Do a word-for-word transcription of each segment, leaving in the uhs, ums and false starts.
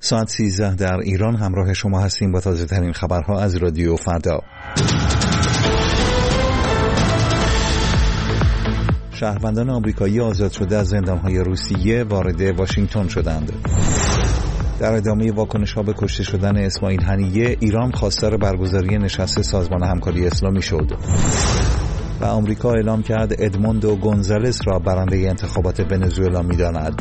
ساعت سیزده در ایران همراه شما هستیم با تازه ترین خبرها از رادیو فردا. شهروندان آمریکایی آزاد شده از زندانهای روسیه وارد واشنگتن شدند. در ادامه واکنش‌ها به کشته شدن اسماعیل هنیه، ایران خواستار برگزاری نشست سازمان همکاری اسلامی شد و آمریکا اعلام کرد ادموندو گونزالس را برنده انتخابات ونزوئلا می‌داند.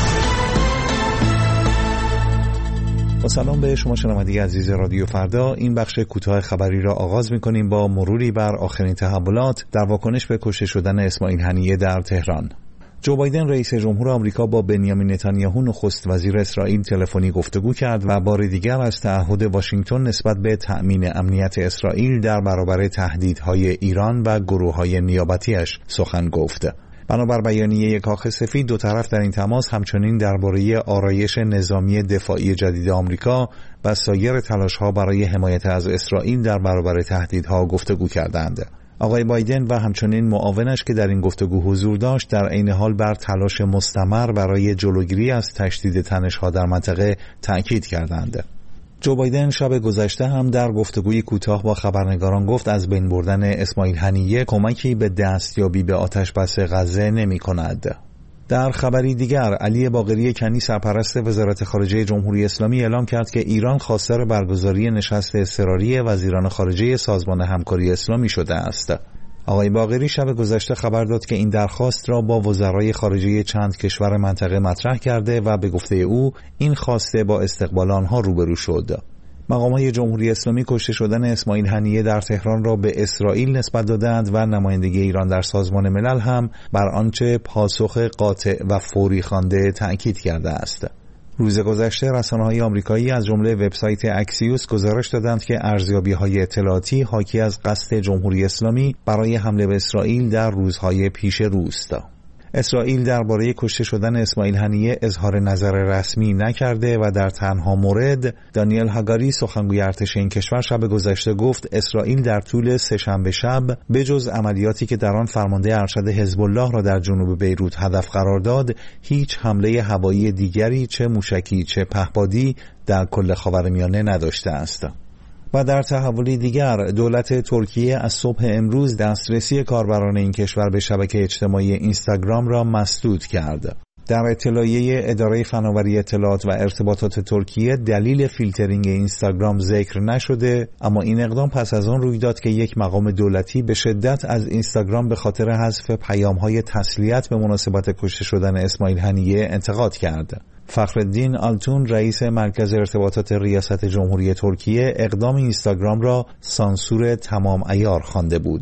با سلام به شما شنونده عزیز رادیو فردا. این بخش کوتاه خبری را آغاز می‌کنیم با مروری بر آخرین تحولات در واکنش به کشته شدن اسماعیل هنیه در تهران. جو بایدن رئیس جمهور آمریکا با بنیامین نتانیاهو نخست وزیر اسرائیل تلفنی گفتگو کرد و بار دیگر از تعهد واشنگتن نسبت به تأمین امنیت اسرائیل در برابر تهدیدهای ایران و گروه‌های نیابتی‌اش سخن گفت. بنابر بیانیه کاخ سفید، دو طرف در این تماس همچنین درباره آرایش نظامی دفاعی جدید آمریکا و سایر تلاش‌ها برای حمایت از اسرائیل در برابر تهدیدها گفتگو کردند. آقای بایدن و همچنین معاونش که در این گفتگو حضور داشت در عین حال بر تلاش مستمر برای جلوگیری از تشدید تنش‌ها در منطقه تأکید کردند. جو بایدن شب گذشته هم در گفتگوی کوتاه با خبرنگاران گفت از بین بردن اسماعیل هنیه کمکی به دستیابی به آتشبس غزه نمی‌کند. در خبری دیگر، علی باقری کنی سرپرست وزارت خارجه جمهوری اسلامی اعلام کرد که ایران خواستار برگزاری نشست اضطراری وزیران خارجه سازمان همکاری اسلامی شده است. آقای باقری شب گذشته خبر داد که این درخواست را با وزرای خارجه چند کشور منطقه مطرح کرده و به گفته او این خواسته با استقبال آنها روبرو شد. مقامات جمهوری اسلامی کشته شدن اسماعیل هنیه در تهران را به اسرائیل نسبت دادند و نمایندگی ایران در سازمان ملل هم بر آنچه پاسخ قاطع و فوری خوانده تأکید کرده است. روز گذشته رسانه‌های آمریکایی از جمله وبسایت اکسیوس گزارش دادند که ارزیابی‌های اطلاعاتی حاکی از قصد جمهوری اسلامی برای حمله به اسرائیل در روزهای پیش رو است. اسرائیل درباره کشته شدن اسماعیل هنیه اظهار نظر رسمی نکرده و در تنها مورد دانیل هاگاری سخنگوی ارتش این کشور شب گذشته گفت اسرائیل در طول سه‌شنبه شب بجز عملیاتی که در آن فرمانده ارشد حزب الله را در جنوب بیروت هدف قرار داد، هیچ حمله هوایی دیگری چه موشکی چه پهپادی در کل خاورمیانه نداشته است. و در تحولی دیگر، دولت ترکیه از صبح امروز دسترسی کاربران این کشور به شبکه اجتماعی اینستاگرام را مسدود کرد. در اطلاعیه اداره فناوری اطلاعات و ارتباطات ترکیه دلیل فیلترینگ اینستاگرام ذکر نشده، اما این اقدام پس از آن روی داد که یک مقام دولتی به شدت از اینستاگرام به خاطر حذف پیام‌های تسلیت به مناسبت کشته شدن اسماعیل هنیه انتقاد کرد. فخرالدین آلتون رئیس مرکز ارتباطات ریاست جمهوری ترکیه اقدام اینستاگرام را سانسور تمام عیار خوانده بود.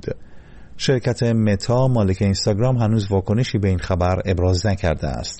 شرکت متا مالک اینستاگرام هنوز واکنشی به این خبر ابراز نکرده است.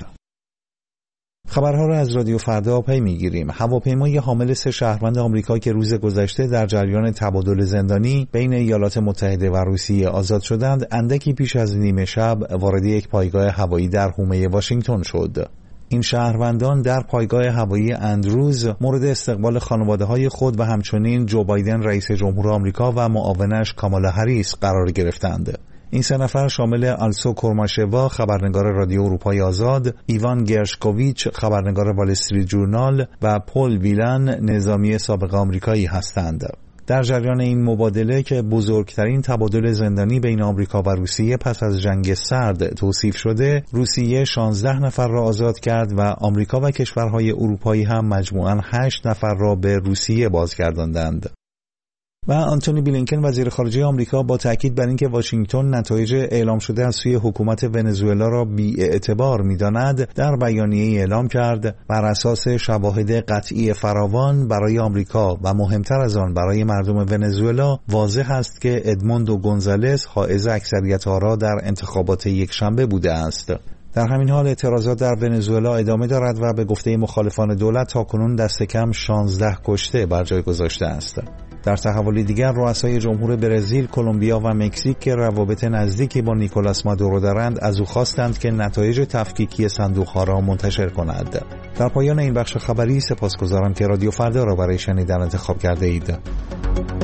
خبرها را از رادیو فردا پی میگیریم. هواپیمای حامل سه شهروند آمریکا که روز گذشته در جریان تبادل زندانی بین ایالات متحده و روسیه آزاد شدند، اندکی پیش از نیمه شب وارد یک پایگاه هوایی در حومه واشنگتن شد. این شهروندان در پایگاه هوایی اندروز مورد استقبال خانواده‌های خود و همچنین جو بایدن رئیس جمهور آمریکا و معاونش کامالا هریس قرار گرفتند. این سه نفر شامل آلسو کورماشوا خبرنگار رادیو اروپای آزاد، ایوان گرشکوویچ خبرنگار وال استریت جورنال و پل ویلن نظامی سابق آمریکایی هستند. در جریان این مبادله که بزرگترین تبادل زندانی بین آمریکا و روسیه پس از جنگ سرد توصیف شده، روسیه شانزده نفر را آزاد کرد و آمریکا و کشورهای اروپایی هم مجموعاً هشت نفر را به روسیه بازگرداندند. و آنتونی بلینکن وزیر خارجه آمریکا با تاکید بر اینکه واشنگتن نتایج اعلام شده از سوی حکومت ونزوئلا را بی‌اعتبار می‌داند، در بیانیه‌ای اعلام کرد بر اساس شواهد قطعی فراوان برای آمریکا و مهمتر از آن برای مردم ونزوئلا واضح است که ادموندو گونزالس حائز اکثریت آرا در انتخابات یکشنبه بوده است. در همین حال اعتراضات در ونزوئلا ادامه دارد و به گفته مخالفان دولت تاکنون دست کم شانزده کشته بر جای گذاشته است. در تحولی دیگر، رؤسای جمهور برزیل، کلمبیا و مکزیک که روابط نزدیکی با نیکولاس مادورو دارند، از او خواستند که نتایج تفکیکی صندوق‌ها را منتشر کند. در پایان این بخش خبری سپاسگزارم که رادیو فردا را برای شنیدن انتخاب کرده اید.